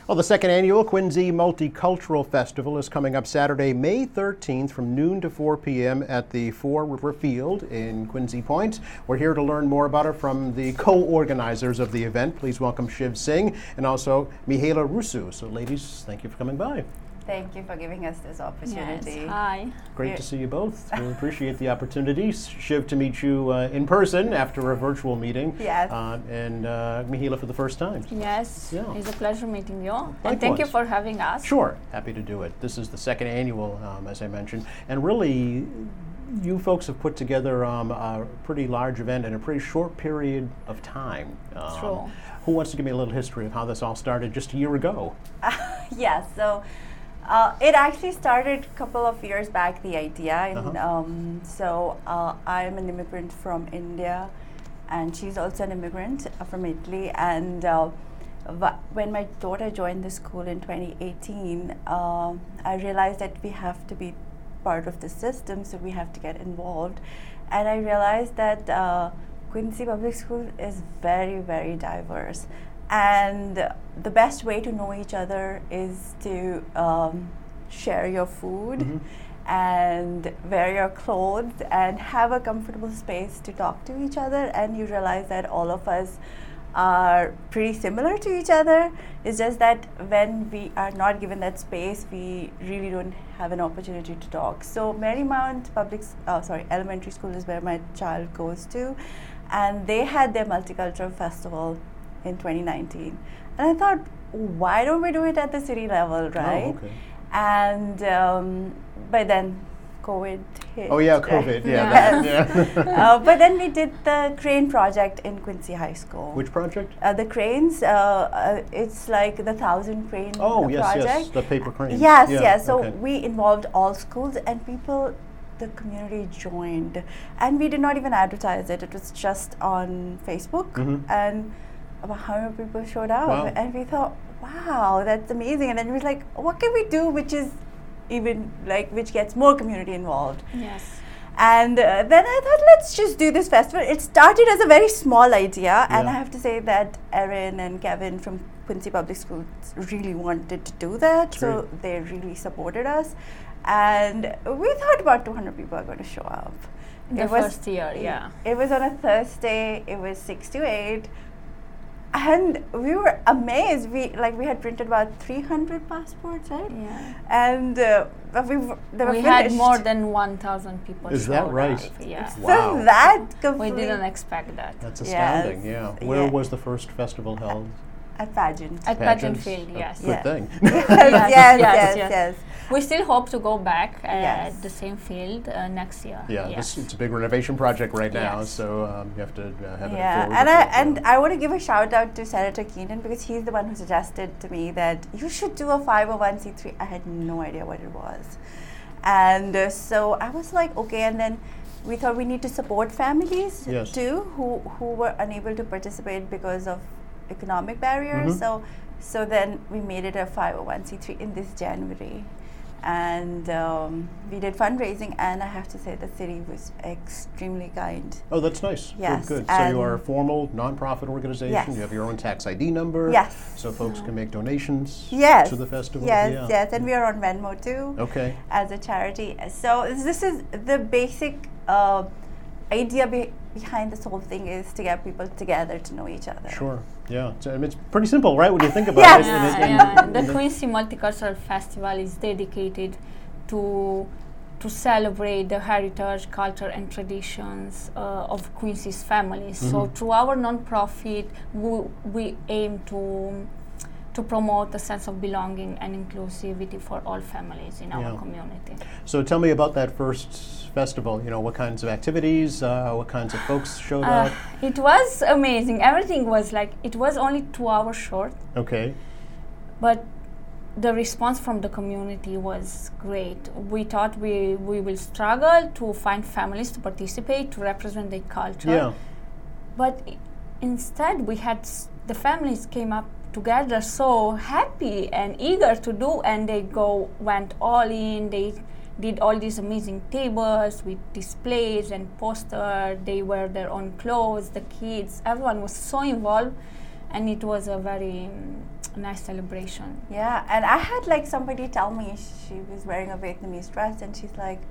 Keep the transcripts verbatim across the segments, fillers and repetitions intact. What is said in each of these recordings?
Well, the second annual Quincy Multicultural Festival is coming up Saturday, May thirteenth from noon to four p.m. at the Four River Field in Quincy Point. We're here to learn more about it from the co-organizers of the event. Please welcome Shiv Singh and also Mihaela Rusu. So ladies, thank you for coming by. Thank you for giving us this opportunity. Yes, hi. Great We're to see you both. We appreciate the opportunity. Shiv, to meet you uh, in person after a virtual meeting. Yes. Uh, and uh, Mihaela for the first time. Yes, Yeah. it's a pleasure meeting you. Likewise. And thank you for having us. Sure, happy to do it. This is the second annual, um, as I mentioned. And really, you folks have put together um, a pretty large event in a pretty short period of time. Um, True. Who wants to give me a little history of how this all started just a year ago? Yes, so uh, it actually started a couple of years back, the idea. And Uh-huh. um, so uh, I'm an immigrant from India, and she's also an immigrant uh, from Italy. And uh, wh- when my daughter joined the school in twenty eighteen, uh, I realized that we have to be part of the system, so we have to get involved. And I realized that uh, Quincy Public School is very, very diverse. And the best way to know each other is to um, share your food Mhm. and wear your clothes and have a comfortable space to talk to each other. And you realize that all of us are pretty similar to each other. It's just that when we are not given that space, we really don't have an opportunity to talk. So Marymount Public, s- uh, sorry, Elementary School is where my child goes to, and they had their multicultural festival in twenty nineteen. And I thought, why don't we do it at the city level, right? Oh, okay. And um, by then, COVID hit. Oh yeah, right? COVID. Yeah. Yes. that- yeah. uh, but then we did the crane project in Quincy High School. Which project? Uh, the cranes, uh, uh, it's like the thousand crane Oh uh, yes, project. yes, the paper crane. Yes, Yeah, yes. So okay. we involved all schools and people, the community joined. And we did not even advertise it. It was just on Facebook. Mhm. And about one hundred people showed up. Wow. And we thought, wow, that's amazing. And then we were like, what can we do which is even like, which gets more community involved? Yes. And uh, then I thought, let's just do this festival. It started as a very small idea, and Yeah. I have to say that Erin and Kevin from Quincy Public Schools really wanted to do that, so Great. they really supported us. And we thought about two hundred people are going to show up. The It was- first year, yeah. It was on a Thursday. It was six to eight. And we were amazed. We like we had printed about three hundred passports, right? Yeah. And uh, we w- they were We had finished. more than one thousand people. Is that showed right? up, Yeah. So Wow. that We completely didn't expect that. That's Yes. astounding. Yeah. Where Yeah. was the first festival held? at pageant. At Pageant Pageants? Field, Oh, yes. Good Yeah. thing. yes, yes, yes, yes. yes. We still hope to go back uh, Yes. at the same field uh, next year. Yeah, yes. this, it's a big renovation project right now, Yes. so um, you have to uh, have it Yeah, forward. and I before, and uh, I want to give a shout out to Senator Keenan because he's the one who suggested to me that you should do a five oh one c three. I had no idea what it was, and uh, so I was like, okay. And then we thought we need to support families Yes. too who who were unable to participate because of economic barriers. Mhm. So so then we made it a five oh one c three in this January. And um, we did fundraising, and I have to say the city was extremely kind. Oh, that's nice. Yes, Good, good. So you are a and- formal nonprofit organization. Yes. You have your own tax I D number. Yes. So folks can make donations Yes. to the festival. Yes, yeah. yes, and we are on Venmo too Okay. as a charity. So this is the basic uh, idea be- behind this whole thing is to get people together to know each other. Sure. Yeah. So, I mean, it's pretty simple, right? When you think about Yes. it. And it- Yeah, and- yeah. and The it- Quincy Multicultural Festival is dedicated to to celebrate the heritage, culture, and traditions uh, of Quincy's families. So Mhm. through our nonprofit, we, we aim to to promote a sense of belonging and inclusivity for all families in Yeah. our community. So tell me about that first festival. You know, what kinds of activities, uh, what kinds of folks showed Uh, up? it was amazing. Everything was like, it was only two hours short, Okay. but the response from the community was great. We thought we, we will struggle to find families to participate, to represent their culture. Yeah. But i- instead, we had s- the families came up together so happy and eager to do, and they go went all in. They did all these amazing tables with displays and posters. They wear their own clothes. The kids, everyone was so involved, and it was a very um, nice celebration. Yeah, and I had like somebody tell me she was wearing a Vietnamese dress, and she's like,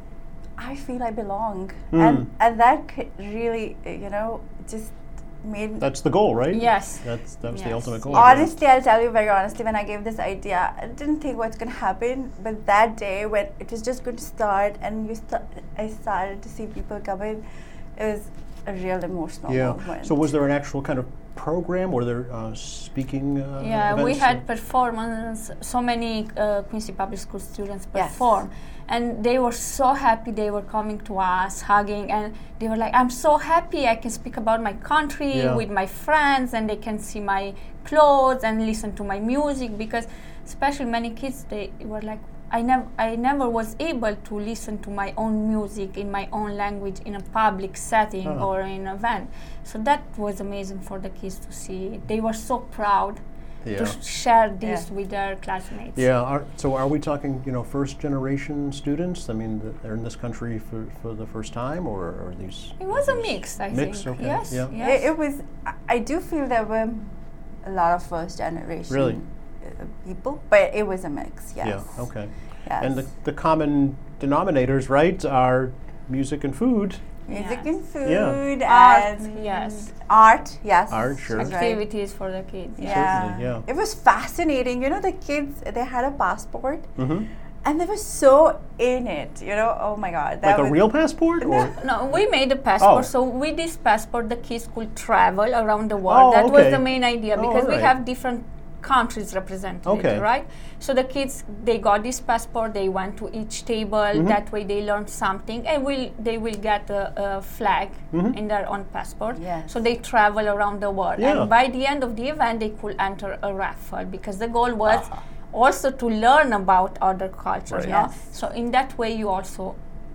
I feel I belong. Mm. And and that c- really, uh, you know, just made. That's the goal, right? Yes. That's that was the Yes. ultimate goal. yeah. Honestly, I'll tell you very honestly, when I gave this idea, I didn't think what's going to happen. But that day, when it was just going to start, and you st- I started to see people come in, it was a real emotional Yeah. moment. So was there an actual kind of program? Were there uh, speaking uh, Yeah, we events? had performance. So many uh, Quincy Public School students Yes. perform, and they were so happy. They were coming to us, hugging, and they were like, "I'm so happy! I can speak about my country Yeah. with my friends, and they can see my clothes and listen to my music." Because, especially many kids, they were like, I never, I never was able to listen to my own music in my own language in a public setting Oh. or in an event. So that was amazing for the kids to see. They were so proud Yeah. to sh- share this Yeah. with their classmates. Yeah. Are, so are we talking, you know, first generation students? I mean, th- they're in this country for, for the first time, or are these? It was a these mix, I mix? think. Okay. Yes, Yeah. yes. It, it was. I- I do feel there were a lot of first generation Really? uh, people, but it was a mix. Yes. Yeah. Okay. Yes. And the the common denominators, right, are music and food. Music Yes. and food Art, and yes. art. Yes. Art, sure. That's right. Activities for the kids. Yeah. Certainly, yeah. It was fascinating. You know, the kids, they had a passport Mm-hmm. and they were so in it. You know, oh my God. Like That a was real passport, or No, we made a passport. Oh. So with this passport, the kids could travel around the world. Oh, that was okay. the main idea, Oh, because we alright. have different countries represented, Okay. right? So the kids, they got this passport. They went to each table. Mhm. That way, they learned something, and will they will get a, a flag Mhm. in their own passport. Yes. So they travel around the world, Yeah. and by the end of the event, they could enter a raffle, because the goal was Ah. also to learn about other cultures. Right. No? Yes. So in that way, you also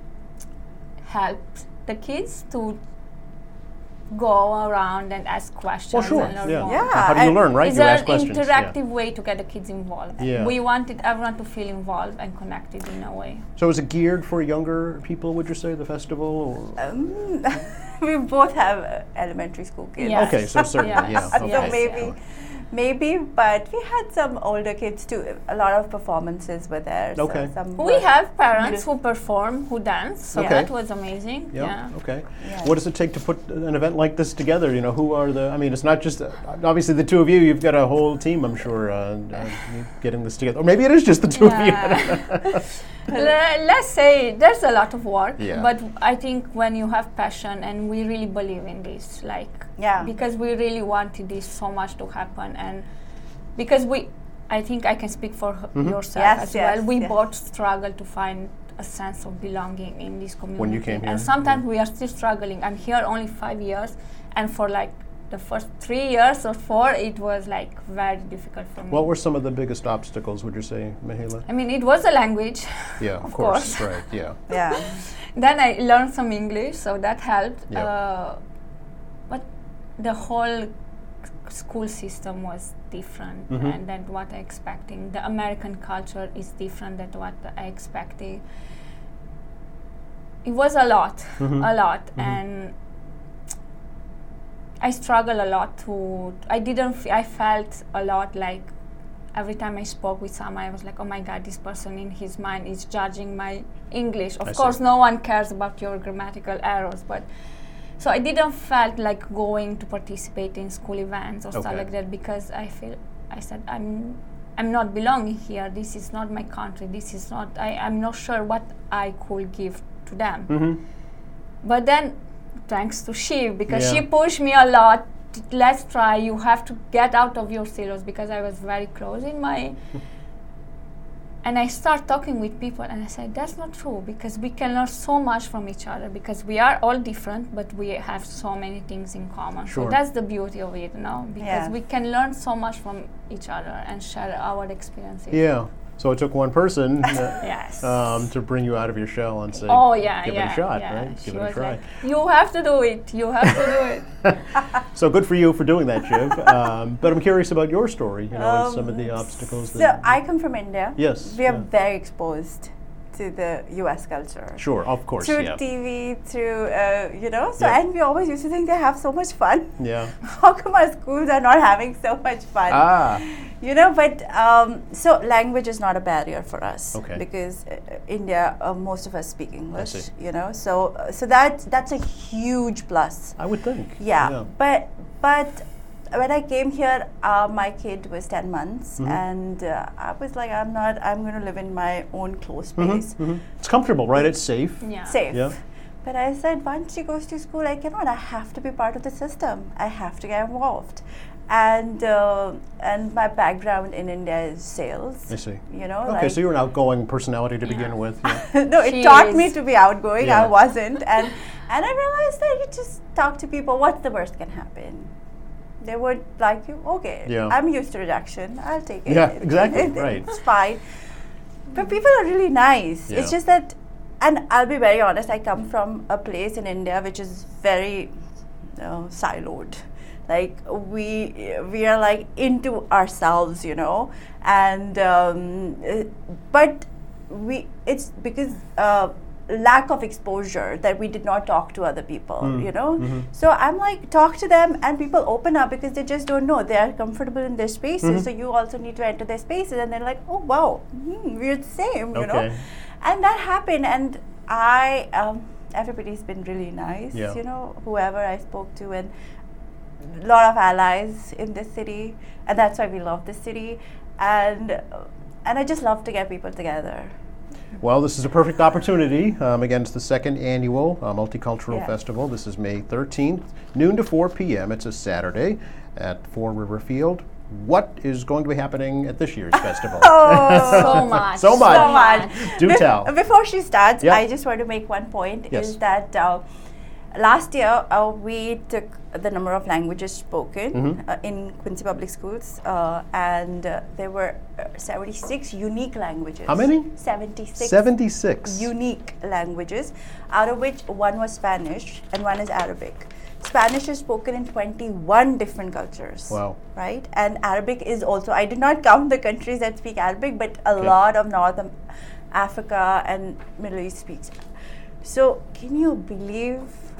help the kids to go around and ask questions. well, sure, and learn yeah. more. Yeah, How do you and learn, right? It's You an ask questions. yeah. interactive way to get the kids involved. Yeah. We wanted everyone to feel involved and connected in a way. So is it geared for younger people? Would you say the festival? Or? Um, we both have uh, elementary school kids. Yes. Okay, so certainly, Yes. yeah. So Okay. maybe, maybe, but we had some older kids too. A lot of performances were there. so Okay. some We were have parents middle- who perform, who dance, so Okay. that was amazing. Yeah. Yeah. Okay. Yeah. What does it take to put an event like this together? You know, who are the? I mean, it's not just uh, obviously the two of you. You've got a whole team, I'm sure, uh, uh, getting this together. Or maybe it is just the two of you. Yeah. Le- Let's say there's a lot of work, Yeah. but I think when you have passion and we really believe in this, like, Yeah. because we really wanted this so much to happen, and because we, I think I can speak for h- Mhm. yourself Yes, as yes, well. We yes. both struggled to find a sense of belonging in this community. When you came here, and sometimes yeah. we are still struggling. I'm here only five years, and for like the first three years or four, it was like very difficult for me. What were some of the biggest obstacles? Would you say, Mihaela? I mean, it was a language. Yeah, of, Of course. course. Right. Yeah. Yeah. Then I learned some English, so that helped. Yeah. Uh, but the whole school system was different Mhm. and than what I expecting. The American culture is different than what I expected. It was a lot, Mhm. a lot, Mhm. and I struggle a lot to. I didn't. F- I felt a lot like every time I spoke with someone, I was like, "Oh my God, this person in his mind is judging my English." Of I course, see. no one cares about your grammatical errors, but so I didn't felt like going to participate in school events or stuff Okay. like that, because I feel I said I'm I'm not belonging here. This is not my country. This is not. I I'm not sure what I could give to them. Mm-hmm. But then, thanks to Shiv, because Yeah. she pushed me a lot. t- Let's try. You have to get out of your silos, because I was very close in my. And I start talking with people, and I said, that's not true, because we can learn so much from each other, because we are all different, but we have so many things in common. Sure. So that's the beauty of it, you know, because Yes. we can learn so much from each other and share our experiences. Yeah. So it took one person uh, Yes. um, to bring you out of your shell and say, Oh yeah, give yeah, it a shot, yeah. right? She Give it a was try. like, you have to do it. You have to do it. So good for you for doing that, Shiv. Um, but I'm curious about your story. You know, and some of the Um, obstacles. So that I come from India. Yes, We are yeah. very exposed to the U S culture. Sure, of course, Through yeah. T V, through, uh, you know, so, Yeah. and we always used to think they have so much fun. Yeah. How come our schools are not having so much fun? Ah, You know, but um, so language is not a barrier for us Okay. because uh, India, uh, most of us speak English. see. You know, so uh, so that that's a huge plus. I would think. Yeah, but but when I came here, uh, my kid was ten months, Mhm. and uh, I was like, I'm not. I'm going to live in my own closed Mhm, space, mhm. It's comfortable, right? It's safe. Yeah. safe. Yeah. But I said, once she goes to school, I cannot. I have to be part of the system. I have to get involved. And uh, and my background in India is sales. I see. You know, Okay, like so you're an outgoing personality to begin Yeah. with. Yeah. no, it She taught me is. to be outgoing. Yeah. I wasn't, and and I realized that you just talk to people. What's the worst can happen? They would like you. Okay, Yeah. I'm used to rejection. I'll take it. Yeah, It- exactly, it- right. It's fine. But people are really nice. Yeah. It's just that, and I'll be very honest. I come from a place in India which is very uh, siloed. Like we we are like into ourselves, you know, and um, uh, but we it's because uh, lack of exposure that we did not talk to other people, Mm. you know. Mhm. So I'm like, talk to them, and people open up because they just don't know. They are comfortable in their spaces, Mhm. so you also need to enter their spaces, and they're like, oh wow, hmm, we're the same, you know. Okay. And that happened, and I um, everybody's been really nice, Yeah. you know, whoever I spoke to, and a lot of allies in this city, and that's why we love this city, and uh, and I just love to get people together. Well, this is a perfect opportunity. Um, again, it's the second annual uh, Multicultural Yeah. Festival. This is May thirteenth, noon to four p.m. It's a Saturday at Four River Field. What is going to be happening at this year's festival? Oh, So much. So much. so much. Do Bef- tell. Before she starts, Yeah. I just want to make one point. Yes. Is that uh, last year uh, we took the number of languages spoken Mhm. uh, in Quincy Public Schools, uh, and uh, there were uh, seventy-six unique languages. How many? seventy-six. seventy-six. Unique languages, out of which one was Spanish and one is Arabic. Spanish is spoken in twenty-one different cultures. Wow. Right? And Arabic is also, I did not count the countries that speak Arabic, but a Okay. lot of North Am- Africa and Middle East speaks. So, can you believe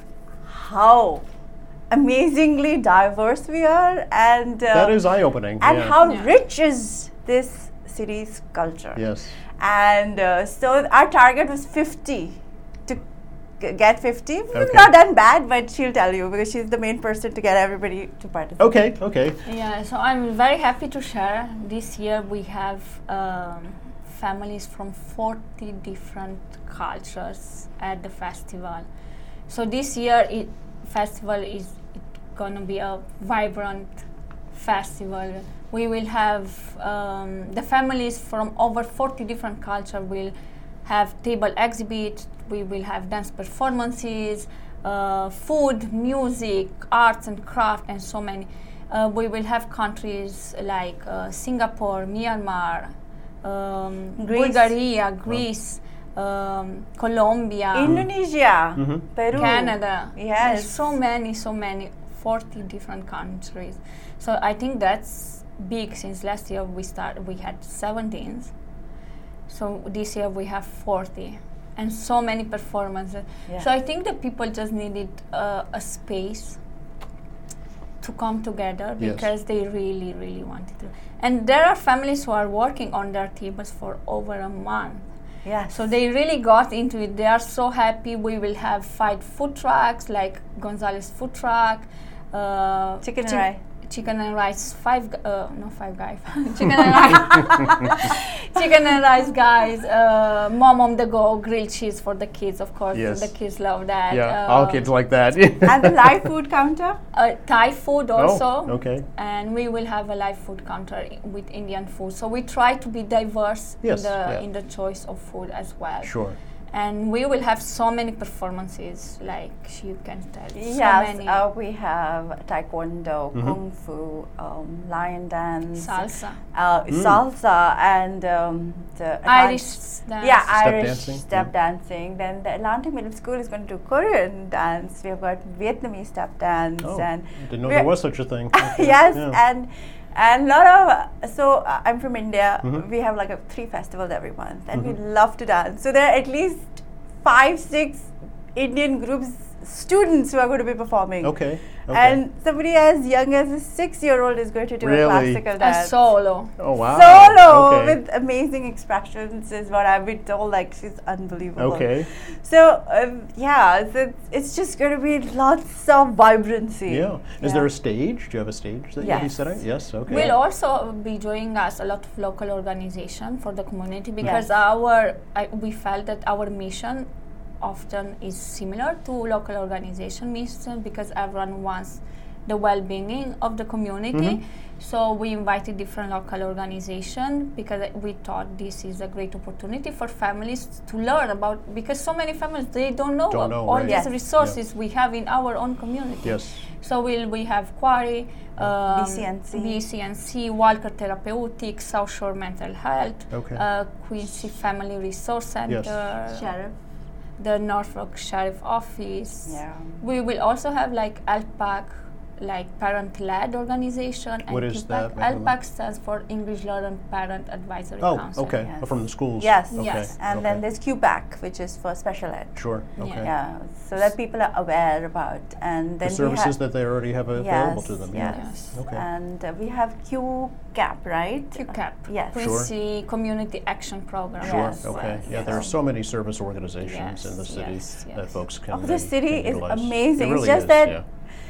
how amazingly diverse we are? And uh, That is eye-opening. and yeah. how Yeah. rich is this city's culture? Yes. And uh, so our target was fifty to g- get fifty. We've Okay. not done bad, but she'll tell you because she's the main person to get everybody to participate. Okay, okay. Yeah, so I'm very happy to share. This year we have um, families from forty different cultures at the festival. So this year, it festival is it gonna be a vibrant festival. We will have um, the families from over forty different cultures will have table exhibit. We will have dance performances, uh, food, music, arts and craft, and so many. Uh, we will have countries like uh, Singapore, Myanmar, um, Greece. Bulgaria, Greece, um, Colombia, Indonesia, Mhm. Peru, Canada. Yes. There's so many, so many, forty different countries. So I think that's big. Since last year we started, we had seventeen. So this year we have forty, and so many performances. Yeah. So I think that people just needed uh, a space to come together Yes. because they really, really wanted to. And there are families who are working on their tables for over a month. Yes. So they really got into it. They are so happy. We will have five food trucks, like Gonzalez food truck, uh, Chicken and chi- rice. Chicken and rice, five, gu- uh, no five guys, chicken and rice, chicken and rice guys, uh, mom on the go, grilled cheese for the kids, of course. Yes. The kids love that. Yeah, Uh, all kids like that. And the live food counter? uh, Thai food also. Oh, okay. And we will have a live food counter i- with Indian food. So we try to be diverse Yes, in the yeah. in the choice of food as well. Sure. And we will have so many performances, like you can tell. So Yes, many. uh, we have taekwondo, Mhm. kung fu, um, lion dance, Salsa, uh, Mm. salsa, and um, the Irish advanced- dance. Yeah, Step Irish dancing, step yeah. dancing. Then the Atlantic Middle School is going to do Korean dance. We have got Vietnamese step dance, Oh, and didn't know we're- there was such a thing. Okay, yes, yeah. and And a lot of, so uh, I'm from India, Mhm. we have like a three festivals every month, and Mhm. we love to dance. So there are at least five, six Indian groups, students who are going to be performing. Okay. Okay. And somebody as young as a six-year-old is going to do Really? a classical A dance. solo. oh wow. Solo Okay. with amazing expressions is what I've been told. Like, she's unbelievable. Okay. So um, yeah, so it's, it's just going to be lots of vibrancy. Yeah. Is Yeah. there a stage? Do you have a stage that you'll be Yes. setting? Yes. Okay. We'll also be joining us a lot of local organization for the community because our I, we felt that our mission often is similar to local organization mission because everyone wants the well-being of the community. Mhm. So we invited different local organization because we thought this is a great opportunity for families to learn about, because so many families, they don't know, Don't know, all right. these Yes. resources we have in our own community. Yes. So we'll, we have Quarry, um, B C N C. B C N C, Walker Therapeutics, South Shore Mental Health, Okay. uh, Quincy Family Resource Center, Sheriff. the Norfolk Sheriff Office. Yeah. We will also have like L P A C, like parent-led organization. What and is Q that? PAC. L P A C stands for English Learner Parent Advisory Oh, Council. okay. Yes. Oh, from the schools. Yes. Okay. Yes. And okay. then there's Q PAC, which is for special ed. Sure. Yeah. Okay. Yeah, so that people are aware about. And then The we services have that they already have available yes, to them. Yes. Yeah. Yes. Okay. And uh, we have Q CAP, right? Q CAP, Yes. Quincy Community Action Program. Sure. Yes. Okay. yes, Yeah, there are yes. so many service organizations Yes, in the city yes, that yes. folks can. Oh, the um, city can is utilize. amazing. It It's really just is, that yeah.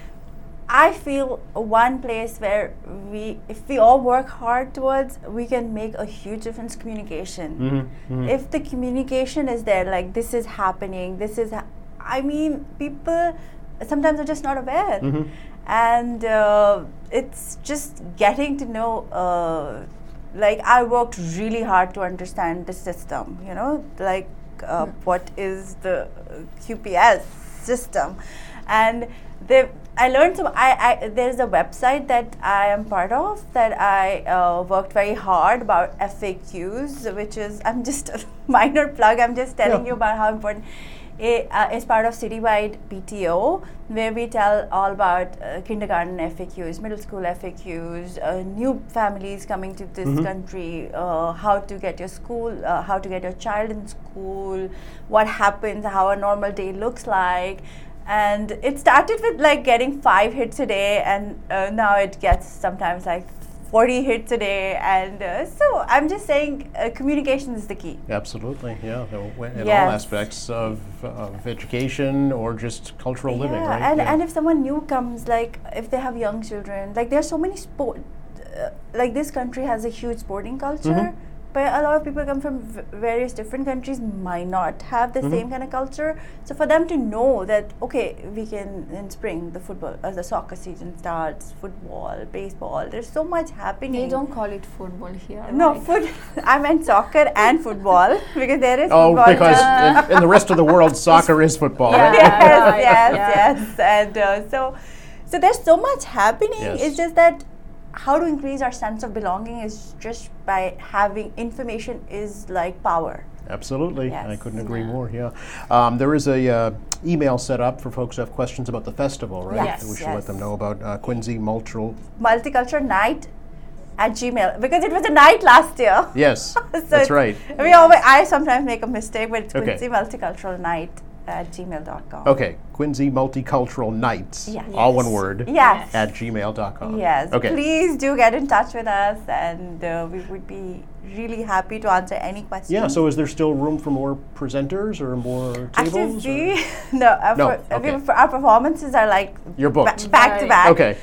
I feel one place where we, if we all work hard towards, we can make a huge difference. Communication. Mhm, mhm. If the communication is there, like this is happening, this is, ha- I mean, people sometimes are just not aware, Mhm. and uh, it's just getting to know. Uh, like I worked really hard to understand the system. You know, like uh, what is the uh, Q P S system, and they. I learned some. I, I there's a website that I am part of that I uh, worked very hard about F A Qs, which is I'm just a minor plug. I'm just telling Yeah. you about how important. It uh, is part of citywide P T O, where we tell all about uh, kindergarten F A Qs, middle school F A Qs, uh, new families coming to this Mhm. country, uh, how to get your school, uh, how to get your child in school, what happens, how a normal day looks like. And it started with like getting five hits a day, and uh, now it gets sometimes like forty hits a day. And uh, so I'm just saying uh, communication is the key. Absolutely, yeah. the w- In all Yes. aspects of, of education or just cultural living, Yeah, right? and, Yeah. and if someone new comes, like if they have young children, like there's so many sport, uh, like this country has a huge sporting culture, Mhm. but a lot of people come from v- various different countries might not have the Mhm. same kind of culture. So for them to know that, okay, we can in spring the football, uh, the soccer season starts, football, baseball, there's so much happening. They don't call it football here. No, right? foot. I meant soccer and football because there is Oh, football. because uh, in, in the rest of the world, soccer is football, Yeah. right? yes, right, yes, yeah. yes. And uh, so, so there's so much happening. Yes. It's just that how to increase our sense of belonging is just by having information is like power. Absolutely, Yes. I couldn't agree Yeah. more. Yeah, um, there is a uh, email set up for folks who have questions about the festival, right? Yes, That we should yes. let them know about uh, Quincy Multicultural. Multicultural night at Gmail, because it was a night last year. Yes, So that's it's- right. We always, I sometimes make a mistake, but it's Okay. Quincy Multicultural Night at gmail dot com. Okay, Quincy Multicultural Nights, Yes. all one Yes. word, Yes. at gmail dot com. Yes. Okay. Please do get in touch with us, and uh, we would be really happy to answer any questions. Yeah, so is there still room for more presenters or more Actually, tables? or- we no, our, No, per- we- okay. for our performances are like You're booked. ba- back to Right. back. Okay,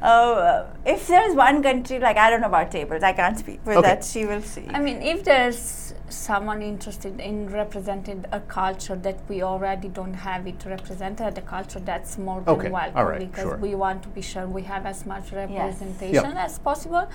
Uh, if there's one country, like I don't know about tables, I can't speak for Okay. that. She will see. I mean, if there's someone interested in representing a culture that we already don't have it represented at the culture, that's more than Okay, welcome, all right, because sure. we want to be sure we have as much representation as possible.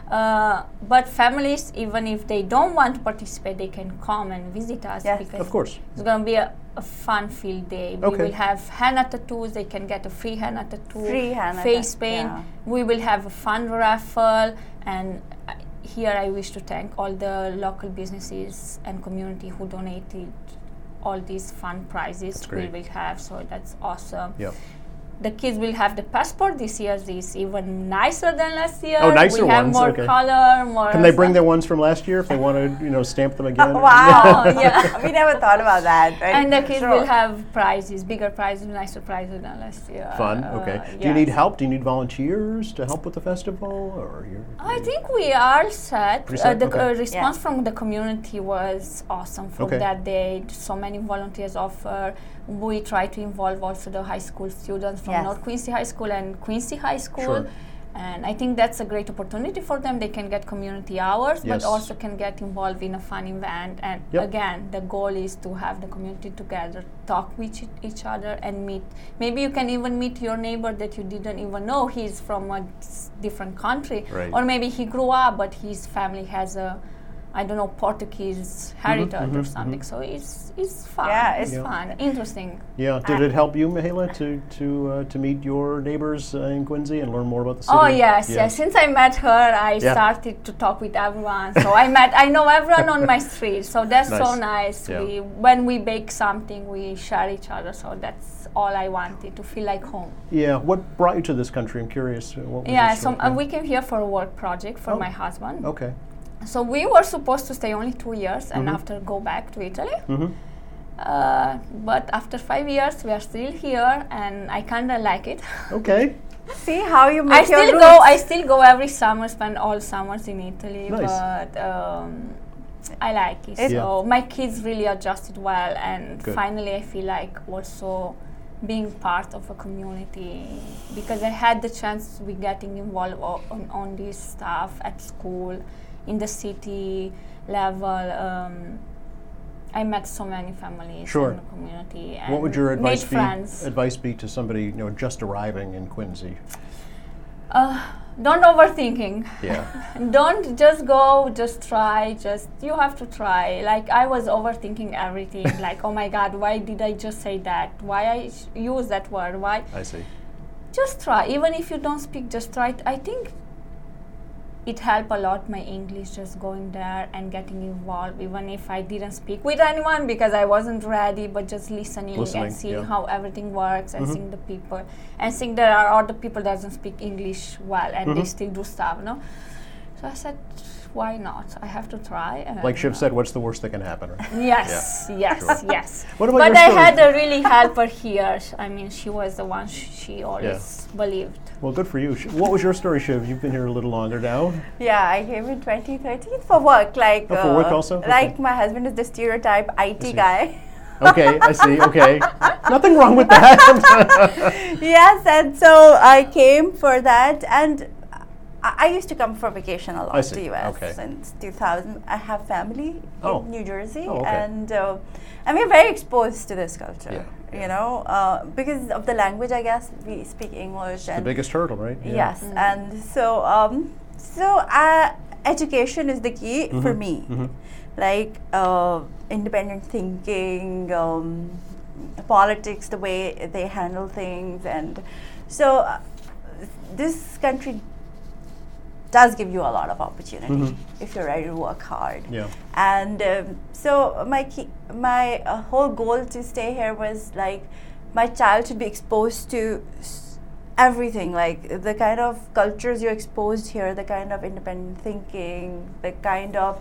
Uh, but families, even if they don't want to participate, they can come and visit us Yes. because of course. it's going to be a, a fun-filled day. Okay. We will have henna tattoos. They can get a free henna tattoo, Free henna face tat- paint. yeah. We will have a fun raffle, and uh, here I wish to thank all the local businesses and community who donated all these fun prizes That's we great. will have. So that's awesome. Yep. the kids will have the passport. This year is even nicer than last year. Oh, nicer we have ones, more okay. color, more. Can they bring their ones from last year if they want to, you know, stamp them again? Wow. Oh, yeah. We never thought about that. Right? And the kids Sure. will have prizes, bigger prizes, nicer prizes than last year. Fun. Uh, Okay. yes. Do you need help? Do you need volunteers to help with the festival, or you're? I think we are set. Pretty Uh, set? the Okay. uh, response Yeah. from the community was awesome from Okay. that day. So many volunteers offer. We try to involve also the high school students from Yes. North Quincy High School and Quincy High School. Sure. And I think that's a great opportunity for them. They can get community hours, Yes. but also can get involved in a fun event. And Yep. again, the goal is to have the community together, talk with each- each other, and meet. Maybe you can even meet your neighbor that you didn't even know he's from a s- different country, Right. or maybe he grew up, but his family has a, I don't know, Portuguese heritage mhm, or something. So it's it's fun. Yeah, it's Yeah. fun, interesting. Yeah. Did I- it help you, Mihaela, to to uh, to meet your neighbors uh, in Quincy and learn more about the city? Oh yes, yes. Since I met her, I Yeah. started to talk with everyone. So I met, I know everyone on my street. So that's so Nice. nice. Yeah. We, when we bake something, we share each other. So that's all I wanted, to feel like home. Yeah. What brought you to this country? I'm curious. uh, What was Yeah. your So story? uh, we came here for a work project for Oh. my husband. Okay. So we were supposed to stay only two years and Mhm. after go back to Italy. Mm-hmm. Uh, but after five years, we are still here, and I kind of like it. Okay. See how you I make your still roots. go. I still go every summer. Spend all summers in Italy, Nice. but um, I like it. It- So my kids really adjusted well, and Good. finally, I feel like also being part of a community, because I had the chance to be getting involved o- on, on this stuff at school, in the city level. Um, I met so many families Sure. in the community, and What would your advice made be? friends. Advice be to somebody, you know, just arriving in Quincy? Uh, don't overthinking. Yeah. Don't just go, just try, just you have to try. Like I was overthinking everything. Like, oh my God, why did I just say that? Why I sh- use that word? Why? I see. Just try. Even if you don't speak, just try. It. I think it helped a lot my English, just going there and getting involved, even if I didn't speak with anyone because I wasn't ready, but just listening, Listening, and seeing yeah. how everything works, and Mhm. seeing the people, and seeing there are other people that doesn't speak English well and they Mhm. still do stuff, no? So I said, why not? I have to try. And Like Shiv uh, said, what's the worst that can happen? Right? Yes, yes, sure. yes. What about But your I story? had a really helper here. Sh- I mean, she was the one sh- she always believed. Well, good for you. Sh- What was your story, Shiv? You've been here a little longer now. Yeah, I came in twenty thirteen for work. Like, Oh, for work also? Okay. Like my husband is the stereotype I T see. guy. Okay, I see. Okay. Nothing wrong with that. Yes, and so I came for that, and I, I used to come for vacation a lot I to see. the U S Okay. since two thousand. I have family Oh. in New Jersey, Oh, okay. and uh, and we're very exposed to this culture. Yeah, yeah. You know, uh, because of the language, I guess we speak English, The and biggest hurdle, right? Yeah. yes, and so um, so uh, education is the key for Mhm, me. mhm. Like uh, independent thinking, um, politics, the way they handle things, and so uh, this country does give you a lot of opportunity Mhm. if you're ready to work hard. Yeah. And um, so my key, my uh, whole goal to stay here was like my child should be exposed to s- everything, like the kind of cultures you're exposed here, the kind of independent thinking, the kind of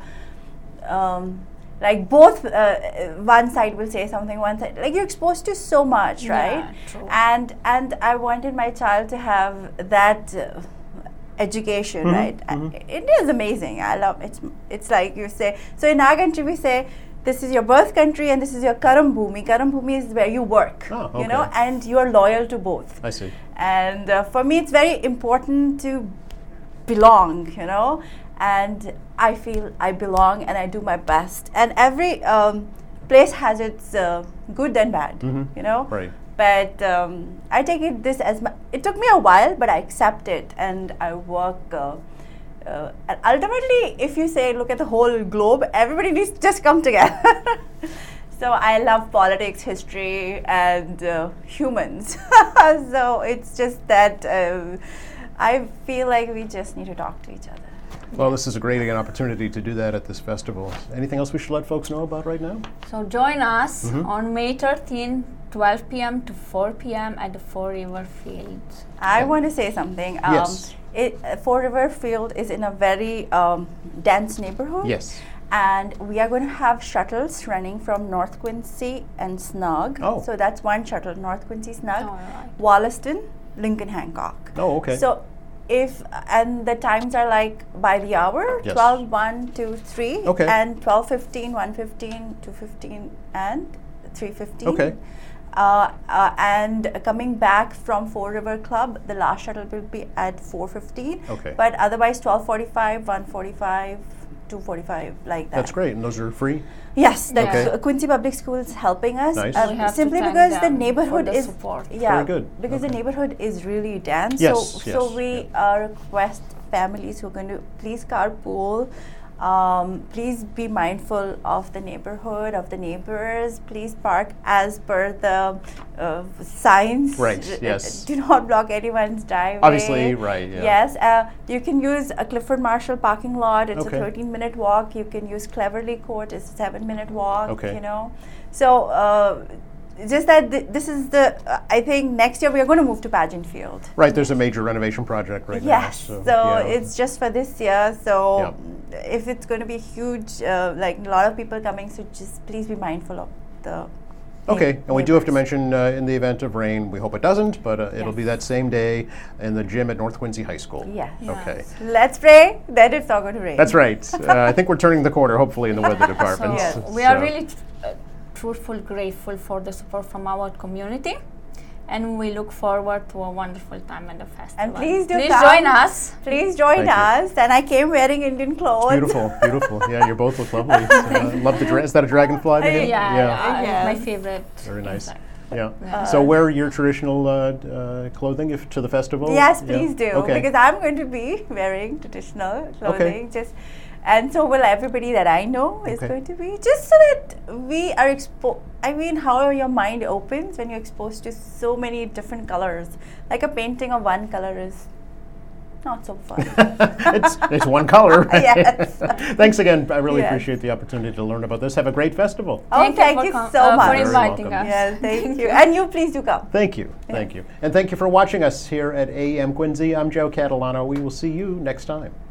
um, like both uh, one side will say something, one side like you're exposed to so much, right? Yeah, true. And and I wanted my child to have that. Uh, education, Mhm, right? Uh, mhm. India is amazing. I love it's it's like you say, so in our country we say this is your birth country and this is your karam bhumi. Karam bhumi is where you work, Oh, you know, okay. and you are loyal to both. I see. And uh, for me it's very important to belong, you know, and I feel I belong and I do my best, and every um, place has its uh, good and bad, Mhm. you know. Right. But um, I take it this as my, it took me a while, but I accept it and I work. Uh, uh, and ultimately, if you say look at the whole globe, everybody needs to just come together. So I love politics, history, and uh, humans. So it's just that uh, I feel like we just need to talk to each other. Well, this is a great again, opportunity to do that at this festival. Anything else we should let folks know about right now? So join us Mhm. on May thirteenth twelve p m to four p m at the Four River Fields. I want to say something. Um, Yes. It, uh, Four River Field is in a very um, dense neighborhood. Yes. And we are going to have shuttles running from North Quincy and Snug. Oh. So that's one shuttle, North Quincy, Snug, All right. Wollaston, Lincoln Hancock. Oh, okay. So if, and the times are like by the hour, Yes. twelve, one, two, three, Okay. and twelve fifteen, one fifteen, two fifteen, and three fifteen. Okay. Uh, uh, and coming back from Four River Club, the last shuttle will be at four fifteen. Okay. But otherwise, twelve forty-five, one forty-five, two forty-five, like that. That's great. And those are free? Yes, the Okay. Qu- Quincy Public Schools helping us. Nice. uh, We have to simply thank because the them for neighborhood the is support. yeah, Very good. because Okay. the neighborhood is really dense. Yes, so so yes, we yeah. uh, request families who are going to please carpool. Um, please be mindful of the neighborhood, of the neighbors. Please park as per the uh, signs. Right, Uh, yes. Do not block anyone's driveway. Obviously, right, yeah. Yes. Uh, you can use a Clifford Marshall parking lot. It's Okay. a thirteen minute walk. You can use Cleverly Court. It's a seven minute walk. Okay. You know. So uh, just that th- this is the. Uh, I think next year we are going to move to Pageant Field. Right, there's a major renovation project right Yes, now. so, yeah. it's just for this year. So Yep. if it's going to be huge, uh, like a lot of people coming, so just please be mindful of the. Okay, neigh- and we do have to neighbors. mention uh, in the event of rain, we hope it doesn't, but uh, it'll be Yes. that same day in the gym at North Quincy High School. Yes. Okay. Let's pray that it's not going to rain. That's right. Uh, I think we're turning the corner, hopefully, in the weather department. Yes. We are So- really uh, truthful, grateful for the support from our community, and we look forward to a wonderful time at the festival. And please do please come. join us. Please join Thank us. And I came wearing Indian clothes. Beautiful, beautiful. Yeah, you both look lovely. Uh, love the dra- Is that a dragonfly? Megan? Yeah, yeah. uh, Yes. my favorite. Very nice. insect. Yeah. Yeah. So wear your traditional uh, uh, clothing if to the festival. Yes, Yeah. please do. Okay. Because I'm going to be wearing traditional clothing. Okay. Just and so will everybody that I know is Okay. going to be, just so that we are exposed. I mean, how your mind opens when you're exposed to so many different colors. Like a painting of one color is not so fun. it's it's one color. Right? Yes. Thanks again. I really Yes. appreciate the opportunity to learn about this. Have a great festival. Oh, Thank you thank for you com- so uh, much. for Very inviting welcome. us. Yes, thank, Thank you. you. And you please do come. Thank you. Thank you. And thank you for watching us here at A M Quincy. I'm Joe Catalano. We will see you next time.